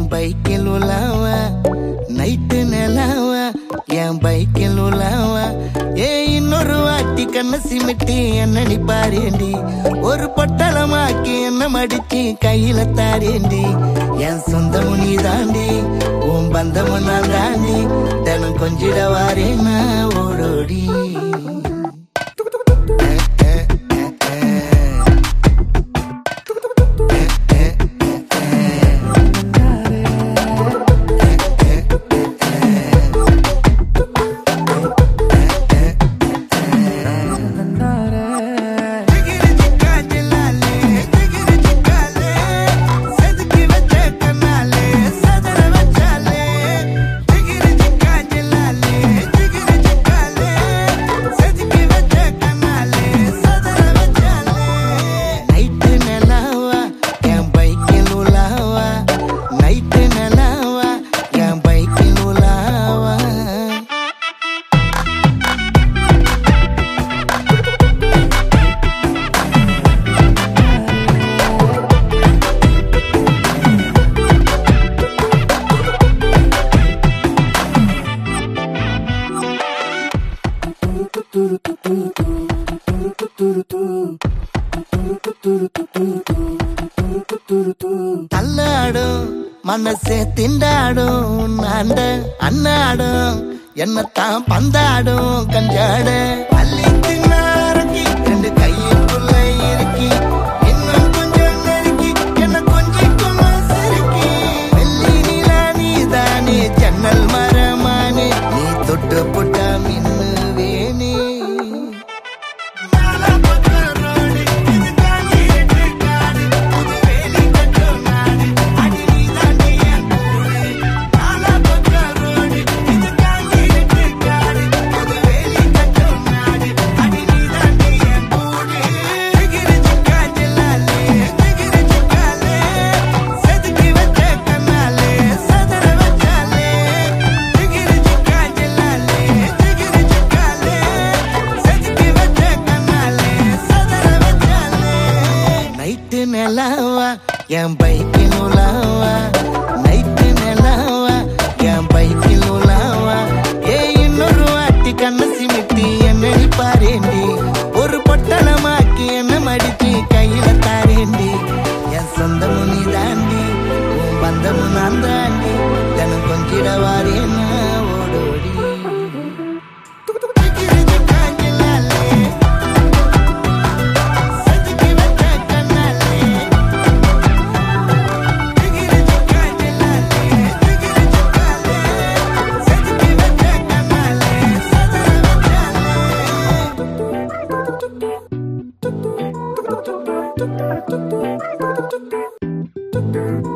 என் பைக்கில் உலாவா நைட்டு நிலாவா என் பைக்கில் உலாவா இன்னொரு வாட்டி கண்ண சிமிட்டி என்ன நீ பாரேண்டி ஒரு பொட்டலமாக்கி என்ன மடிச்சு கையில தாரேண்டி என் சொந்தமும் நீ தாண்டி உன் பந்தமும் நான் தாண்டி தினம் கொஞ்சிட வாரேனா ஓடோடி தள்ளாடும் மனசே திண்டாடும் நாண்ட அண்ணாடும் என்னத்தான் பந்தாடும் கஞ்சாட பள்ளி தின்னாரக்கி ரெண்டு கையுக்குள்ள இருக்கி இன்னும் கொஞ்சம் நெருக்கி என்ன கொஞ்சம் சிரிக்கி வெள்ளி நிலா நீதானே ஜன்னல் மரமானே நீ தொட்டு புட்டா மின்னு வேணே நிலாவா என் பைக்கில் உலாவா நைட்டு நிலாவா என் பைக்கில் உலாவா இன்னொரு வாட்டி கண்ண சிமிட்டி என்ன பாரேண்டி ஒரு பொட்டலமாக்கி என்ன மடிச்சு கையில தாரேண்டி என் சொந்தமும் நீ தாண்டி உன் பந்தமும் நான் தாண்டி தினம் கொஞ்சிட வாரேன்னா ஓடோடி Do